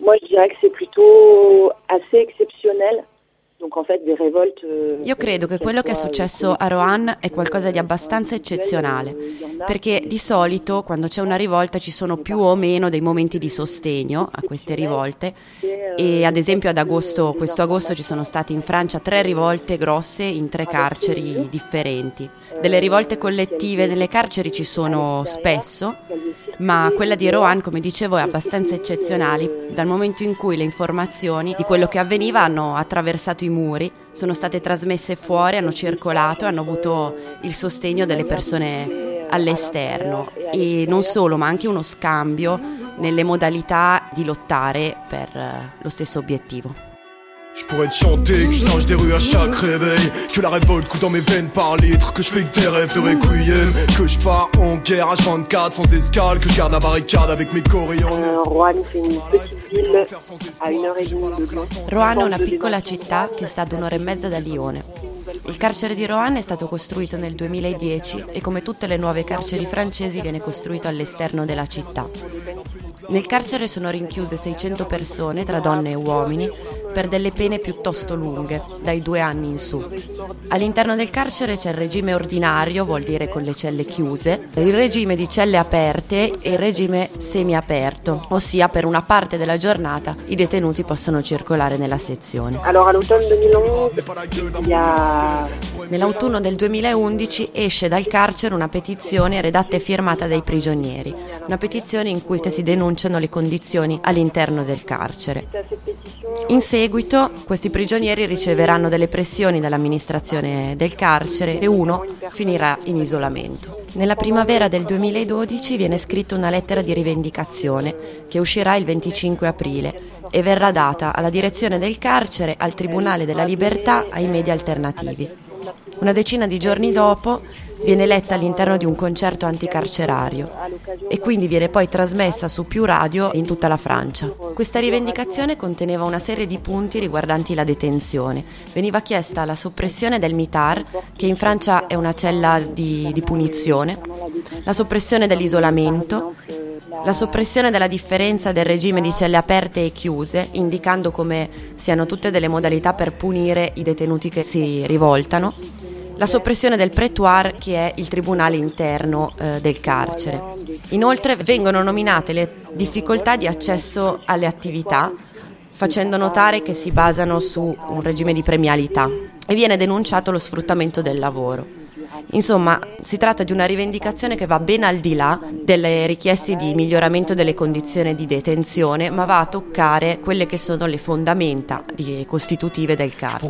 Moi je dirais que c'est plutôt assez exceptionnel. Io credo che quello che è successo a Roanne è qualcosa di abbastanza eccezionale, perché di solito quando c'è una rivolta ci sono più o meno dei momenti di sostegno a queste rivolte e ad esempio questo agosto ci sono state in Francia 3 rivolte grosse in 3 carceri differenti. Delle rivolte collettive nelle carceri ci sono spesso, ma quella di Roanne, come dicevo, è abbastanza eccezionale dal momento in cui le informazioni di quello che avveniva hanno attraversato i muri, sono state trasmesse fuori, hanno circolato e hanno avuto il sostegno delle persone all'esterno e non solo, ma anche uno scambio nelle modalità di lottare per lo stesso obiettivo. Je pourrais te chanter que je singe des rues à chaque réveil, que la révolte coule dans mes veines par litre, que je fais que des rêves de requiem, que je pars en guerre H24 sans escale, que je garde la barricade avec mes coréens. Roanne, c'est une petite ville à 1h30 de Lyon. Roanne è una piccola città che sta ad 1h30 da Lione. Il carcere di Roanne è stato costruito nel 2010 e come tutte le nuove carceri francesi viene costruito all'esterno della città. Nel carcere sono rinchiuse 600 persone tra donne e uomini per delle pene piuttosto lunghe, dai 2 anni in su. All'interno del carcere c'è il regime ordinario, vuol dire con le celle chiuse, il regime di celle aperte e il regime semiaperto, ossia per una parte della giornata i detenuti possono circolare nella sezione. Nell'autunno del 2011 esce dal carcere una petizione redatta e firmata dai prigionieri, una petizione in cui si denunciano le condizioni all'interno del carcere. In seguito questi prigionieri riceveranno delle pressioni dall'amministrazione del carcere e uno finirà in isolamento. Nella primavera del 2012 viene scritta una lettera di rivendicazione che uscirà il 25 aprile e verrà data alla direzione del carcere, al Tribunale della Libertà, ai media alternativi. Una decina di giorni dopo viene letta all'interno di un concerto anticarcerario e quindi viene poi trasmessa su più radio in tutta la Francia. Questa rivendicazione conteneva una serie di punti riguardanti la detenzione. Veniva chiesta la soppressione del mitar, che in Francia è una cella di punizione, la soppressione dell'isolamento, la soppressione della differenza del regime di celle aperte e chiuse, indicando come siano tutte delle modalità per punire i detenuti che si rivoltano, la soppressione del prétoire, che è il tribunale interno del carcere. Inoltre vengono nominate le difficoltà di accesso alle attività, facendo notare che si basano su un regime di premialità e viene denunciato lo sfruttamento del lavoro. Insomma, si tratta di una rivendicazione che va ben al di là delle richieste di miglioramento delle condizioni di detenzione, ma va a toccare quelle che sono le fondamenta costitutive del carcere.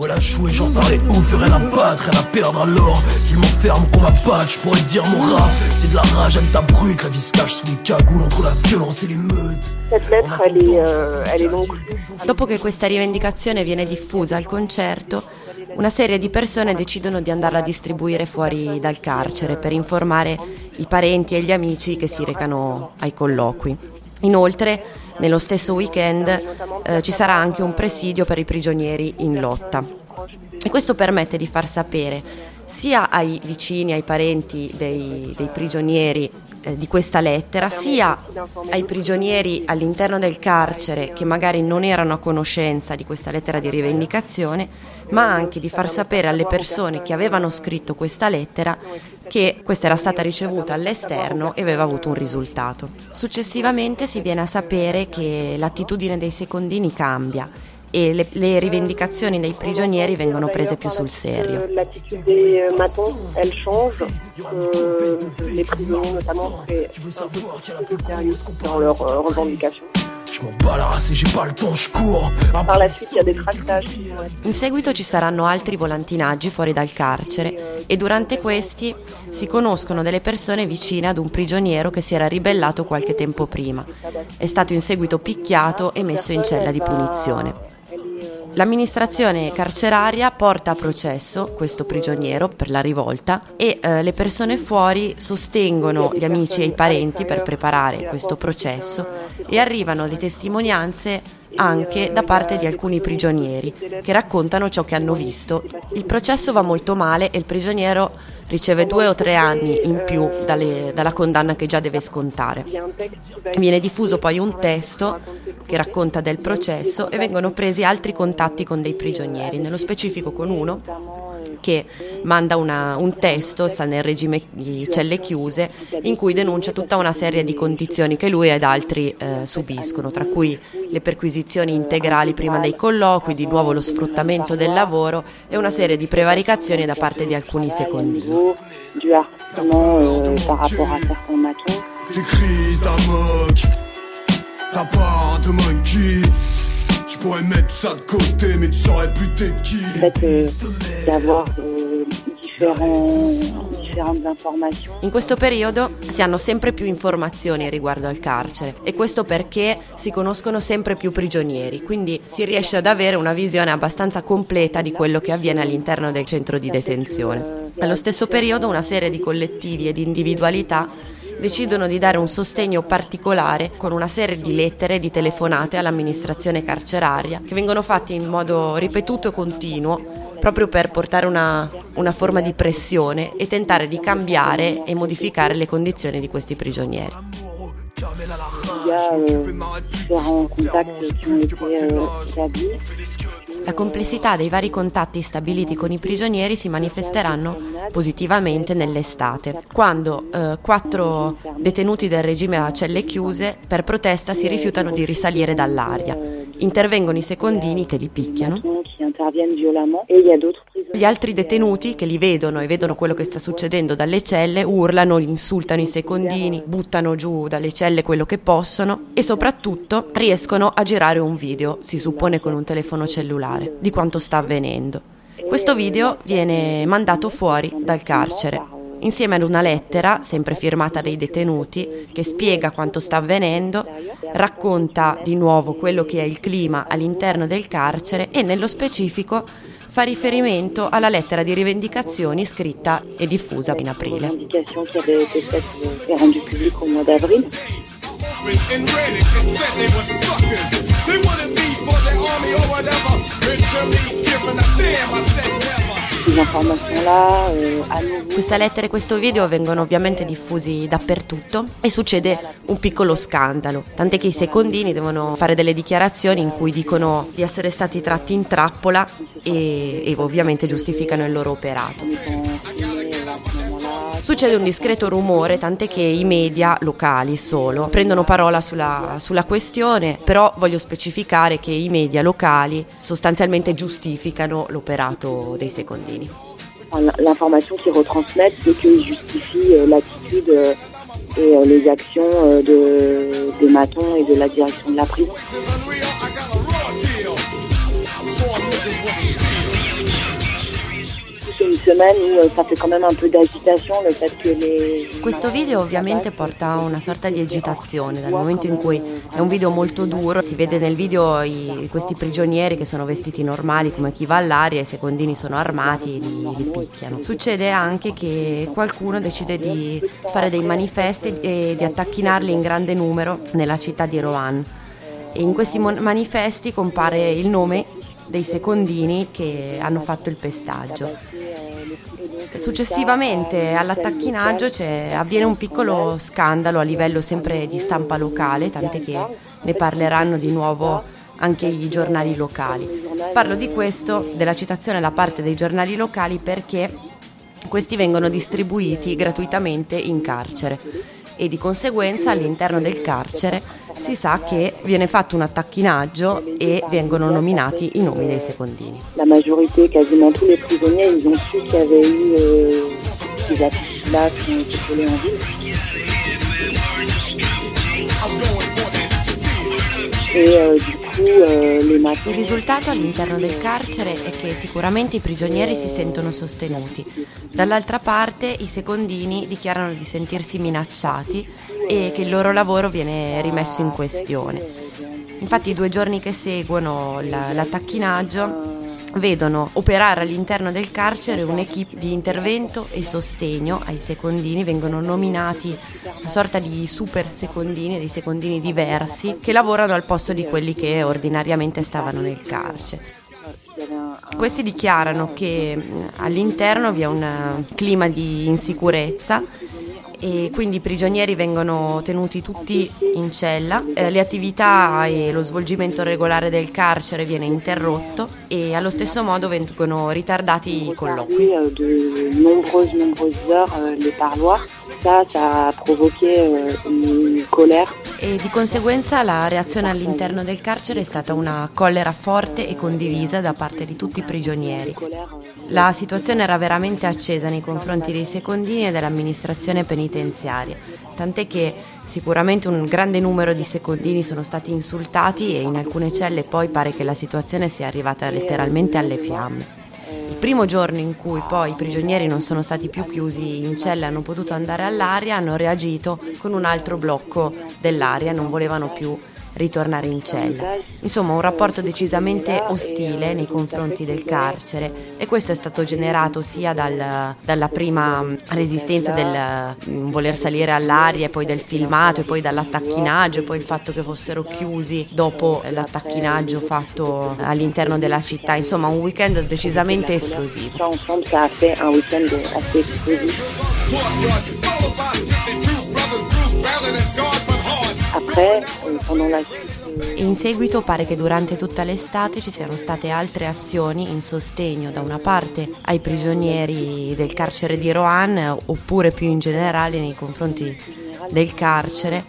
Dopo che questa rivendicazione viene diffusa al concerto, una serie di persone decidono di andarla a distribuire fuori dal carcere per informare i parenti e gli amici che si recano ai colloqui. Inoltre, nello stesso weekend ci sarà anche un presidio per i prigionieri in lotta. E questo permette di far sapere sia ai vicini, ai parenti dei prigionieri di questa lettera, sia ai prigionieri all'interno del carcere che magari non erano a conoscenza di questa lettera di rivendicazione, ma anche di far sapere alle persone che avevano scritto questa lettera che questa era stata ricevuta all'esterno e aveva avuto un risultato. Successivamente si viene a sapere che l'attitudine dei secondini cambia e le rivendicazioni dei prigionieri vengono prese più sul serio. L'attitude des matons, elle change. Les prisonniers notamment sont sérieux dans leurs revendications. Par la suite, il y a des tractages. In seguito ci saranno altri volantinaggi fuori dal carcere e durante questi si conoscono delle persone vicine ad un prigioniero che si era ribellato qualche tempo prima. È stato in seguito picchiato e messo in cella di punizione. L'amministrazione carceraria porta a processo questo prigioniero per la rivolta e le persone fuori sostengono gli amici e i parenti per preparare questo processo e arrivano le testimonianze anche da parte di alcuni prigionieri che raccontano ciò che hanno visto. Il processo va molto male e il prigioniero riceve 2 o 3 anni in più dalla condanna che già deve scontare. Viene diffuso poi un testo che racconta del processo e vengono presi altri contatti con dei prigionieri, nello specifico con uno che manda un testo, sta nel regime di celle chiuse, in cui denuncia tutta una serie di condizioni che lui ed altri subiscono, tra cui le perquisizioni integrali prima dei colloqui, di nuovo lo sfruttamento del lavoro e una serie di prevaricazioni da parte di alcuni secondini. Tes crises d'amok, ta part de monkey. Tu pourrais mettre tout ça de côté, mais tu saurais plus t'es qui. D'avoir différentes informazioni. In questo periodo si hanno sempre più informazioni riguardo al carcere e questo perché si conoscono sempre più prigionieri, quindi si riesce ad avere una visione abbastanza completa di quello che avviene all'interno del centro di detenzione. Allo stesso periodo una serie di collettivi e di individualità decidono di dare un sostegno particolare con una serie di lettere e di telefonate all'amministrazione carceraria che vengono fatte in modo ripetuto e continuo proprio per portare una forma di pressione e tentare di cambiare e modificare le condizioni di questi prigionieri. La complessità dei vari contatti stabiliti con i prigionieri si manifesteranno positivamente nell'estate, quando 4 detenuti del regime a celle chiuse per protesta si rifiutano di risalire dall'aria. Intervengono i secondini che li picchiano. Gli altri detenuti che li vedono e vedono quello che sta succedendo dalle celle urlano, insultano i secondini, buttano giù dalle celle quello che possono e soprattutto riescono a girare un video, si suppone con un telefono cellulare, di quanto sta avvenendo. Questo video viene mandato fuori dal carcere insieme ad una lettera, sempre firmata dai detenuti, che spiega quanto sta avvenendo, racconta di nuovo quello che è il clima all'interno del carcere e nello specifico fa riferimento alla lettera di rivendicazioni scritta e diffusa in aprile. Questa lettera e questo video vengono ovviamente diffusi dappertutto e succede un piccolo scandalo, tant'è che i secondini devono fare delle dichiarazioni in cui dicono di essere stati tratti in trappola e ovviamente giustificano il loro operato. Succede un discreto rumore, tant'è che i media locali solo prendono parola sulla questione, però voglio specificare che i media locali sostanzialmente giustificano l'operato dei secondini. L'information qu'ils retransmettent, c'est qu'ils justifient l'attitude et les actions des matons et de la direction de la prison. Questo video ovviamente porta una sorta di agitazione, dal momento in cui è un video molto duro, si vede nel video questi prigionieri che sono vestiti normali come chi va all'aria e i secondini sono armati e li picchiano. Succede anche che qualcuno decide di fare dei manifesti e di attacchinarli in grande numero nella città di Roanne e in questi manifesti compare il nome dei secondini che hanno fatto il pestaggio. Successivamente all'attacchinaggio avviene un piccolo scandalo a livello sempre di stampa locale, tant'è che ne parleranno di nuovo anche i giornali locali. Parlo di questo, della citazione da parte dei giornali locali, perché questi vengono distribuiti gratuitamente in carcere e di conseguenza all'interno del carcere si sa che viene fatto un attacchinaggio e vengono nominati i nomi dei secondini. La majorité, quasiment tous les prisonniers, ils ont su qu'il y avait eu ces affiches-là qui ont été collées en ville. Il risultato all'interno del carcere è che sicuramente i prigionieri si sentono sostenuti. Dall'altra parte i secondini dichiarano di sentirsi minacciati e che il loro lavoro viene rimesso in questione. Infatti i 2 giorni che seguono l'attacchinaggio vedono operare all'interno del carcere un'equipe di intervento e sostegno ai secondini, vengono nominati una sorta di super secondini, dei secondini diversi che lavorano al posto di quelli che ordinariamente stavano nel carcere. Questi dichiarano che all'interno vi è un clima di insicurezza e quindi i prigionieri vengono tenuti tutti in cella, le attività e lo svolgimento regolare del carcere viene interrotto e allo stesso modo vengono ritardati i colloqui. De nombreuses heures les parloirs. Ça a provoqué une colère. E di conseguenza la reazione all'interno del carcere è stata una collera forte e condivisa da parte di tutti i prigionieri. La situazione era veramente accesa nei confronti dei secondini e dell'amministrazione penitenziaria, tant'è che sicuramente un grande numero di secondini sono stati insultati e in alcune celle poi pare che la situazione sia arrivata letteralmente alle fiamme. Il primo giorno in cui poi i prigionieri non sono stati più chiusi in cella e hanno potuto andare all'aria, hanno reagito con un altro blocco dell'aria, non volevano più ritornare in cella. Insomma, un rapporto decisamente ostile nei confronti del carcere, e questo è stato generato sia dalla prima resistenza del voler salire all'aria, e poi del filmato, e poi dall'attacchinaggio, e poi il fatto che fossero chiusi dopo l'attacchinaggio fatto all'interno della città. Insomma, un weekend decisamente esplosivo. E in seguito pare che durante tutta l'estate ci siano state altre azioni in sostegno da una parte ai prigionieri del carcere di Roanne, oppure più in generale nei confronti del carcere.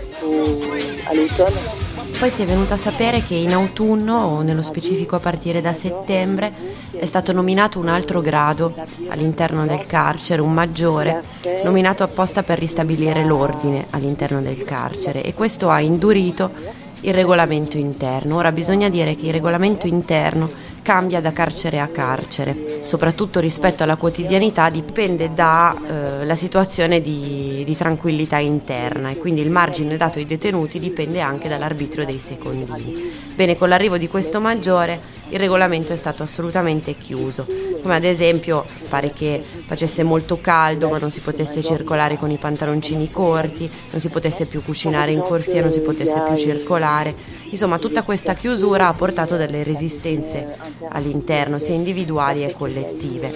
Poi si è venuto a sapere che in autunno, o nello specifico a partire da settembre, è stato nominato un altro grado all'interno del carcere, un maggiore, nominato apposta per ristabilire l'ordine all'interno del carcere, e questo ha indurito il regolamento interno. Ora bisogna dire che il regolamento interno cambia da carcere a carcere, soprattutto rispetto alla quotidianità dipende dalla situazione di tranquillità interna, e quindi il margine dato ai detenuti dipende anche dall'arbitrio dei secondini. Bene, con l'arrivo di questo maggiore il regolamento è stato assolutamente chiuso, come ad esempio pare che facesse molto caldo ma non si potesse circolare con i pantaloncini corti, non si potesse più cucinare in corsia, non si potesse più circolare. Insomma, tutta questa chiusura ha portato delle resistenze all'interno, sia individuali e collettive.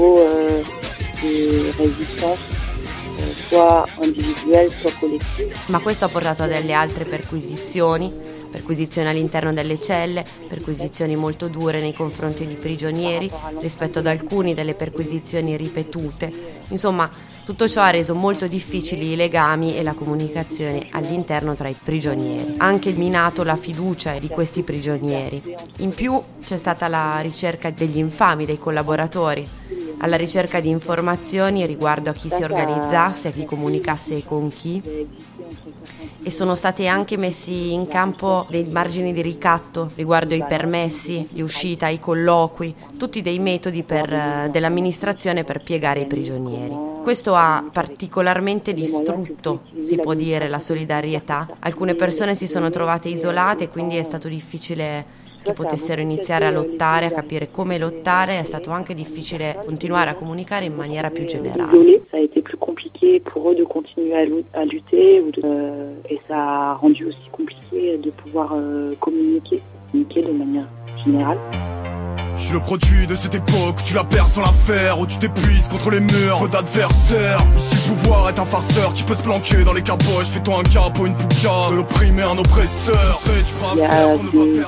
Ma questo ha portato a delle altre perquisizioni all'interno delle celle, perquisizioni molto dure nei confronti di prigionieri rispetto ad alcuni delle perquisizioni ripetute. Insomma, tutto ciò ha reso molto difficili i legami e la comunicazione all'interno tra i prigionieri. Ha anche minato la fiducia di questi prigionieri. In più c'è stata la ricerca degli infami, dei collaboratori, alla ricerca di informazioni riguardo a chi si organizzasse, a chi comunicasse con chi, e sono stati anche messi in campo dei margini di ricatto riguardo ai permessi di uscita, ai colloqui, tutti dei metodi dell'amministrazione per piegare i prigionieri. Questo ha particolarmente distrutto, si può dire, la solidarietà. Alcune persone si sono trovate isolate, quindi è stato difficile che potessero iniziare a lottare, a capire come lottare. È stato anche difficile continuare a comunicare in maniera più generale. Ça a été plus compliqué pour eux de continuer à lutter et ça a rendu aussi compliqué de pouvoir communiquer de manière générale. Je suis le produit de cette époque, tu la perds sans la faire, où tu t'épuises contre les murs, feu d'adversaire. Ici le pouvoir est un farceur qui peut se planquer dans les caboches. Fais-toi un capot, une pouca, de l'opprimé un oppresseur. Il y a des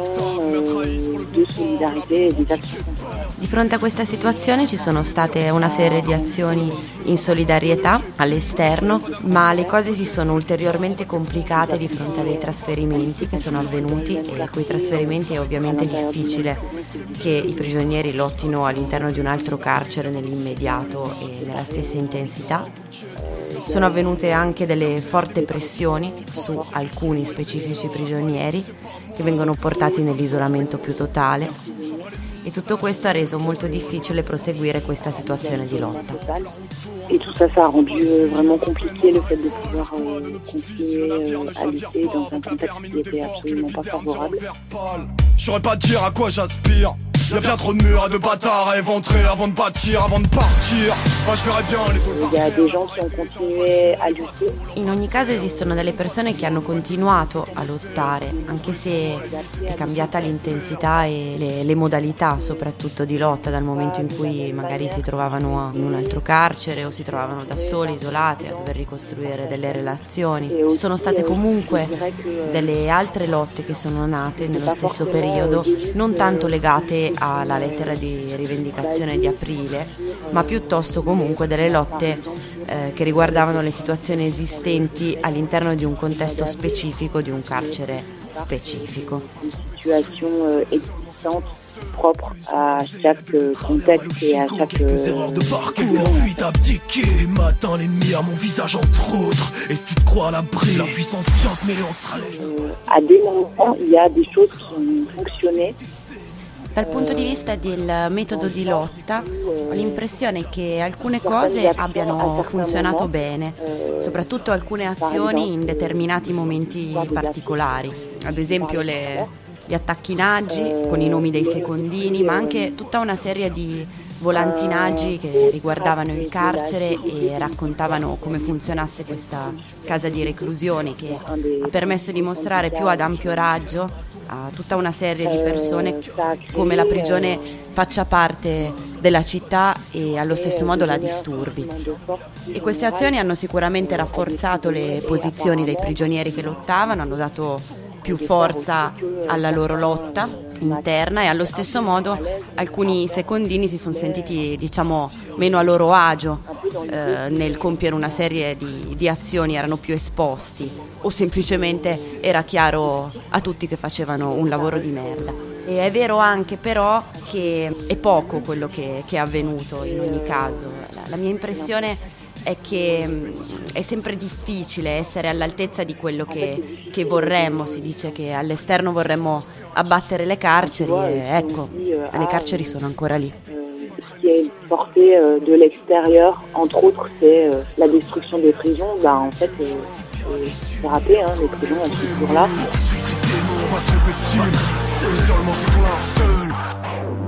actions de solidarité e des actions. Di fronte a questa situazione ci sono state una serie di azioni in solidarietà all'esterno, ma le cose si sono ulteriormente complicate di fronte a dei trasferimenti che sono avvenuti, e a quei trasferimenti è ovviamente difficile che i prigionieri lottino all'interno di un altro carcere nell'immediato e nella stessa intensità. Sono avvenute anche delle forti pressioni su alcuni specifici prigionieri che vengono portati nell'isolamento più totale, e tutto questo ha reso molto difficile proseguire questa situazione di lotta. Et tout ça, ça a rendu vraiment compliqué le fait de pouvoir continuer à lutter dans un contexte qui était absolument pas favorable. Je saurais pas dire à quoi j'aspire. Y'a bien trop de murs et de bâtards à éventrer avant de bâtir, avant de partir. Moi je ferais bien les tôles. Il y a des gens qui ont continué à lutter. In ogni caso esistono delle persone che hanno continuato a lottare, anche se è cambiata l'intensità e le modalità soprattutto di lotta, dal momento in cui magari si trovavano in un altro carcere o si trovavano da soli, isolati, a dover ricostruire delle relazioni. Ci sono state comunque delle altre lotte che sono nate nello stesso periodo, non tanto legate alla lettera di rivendicazione di aprile, ma piuttosto comunque delle lotte che riguardavano le situazioni esistenti all'interno di un contesto specifico, di un carcere specifico. Situation existante propre à chaque contexte et à chaque quelques erreurs de parcours, ensuite abdiquer les matins, l'ennemi à mon visage entre autres. Et si tu te crois à l'abri, la puissance vient mêlée entre elles. À des moments, il y a des choses qui ont fonctionné. Dal punto di vista del metodo di lotta, ho l'impressione che alcune cose abbiano funzionato bene, soprattutto alcune azioni in determinati momenti particolari, ad esempio gli attacchинaggi con i nomi dei secondini, ma anche tutta una serie di volantinaggi che riguardavano il carcere e raccontavano come funzionasse questa casa di reclusione, che ha permesso di mostrare più ad ampio raggio a tutta una serie di persone come la prigione faccia parte della città e allo stesso modo la disturbi. E queste azioni hanno sicuramente rafforzato le posizioni dei prigionieri che lottavano, hanno dato più forza alla loro lotta interna e allo stesso modo alcuni secondini si sono sentiti, diciamo, meno a loro agio nel compiere una serie di azioni, erano più esposti o semplicemente era chiaro a tutti che facevano un lavoro di merda. E è vero anche però che è poco quello che è avvenuto in ogni caso. La mia impressione è che è sempre difficile essere all'altezza di quello che vorremmo. Si dice che all'esterno vorremmo abbattere le carceri e ecco, le carceri sono ancora lì. Ce qui est porté de l'extérieur, entre autres, c'est la destruction des prisons. Bah, en fait, c'est raté, hein, les prisons, elles sont toujours là.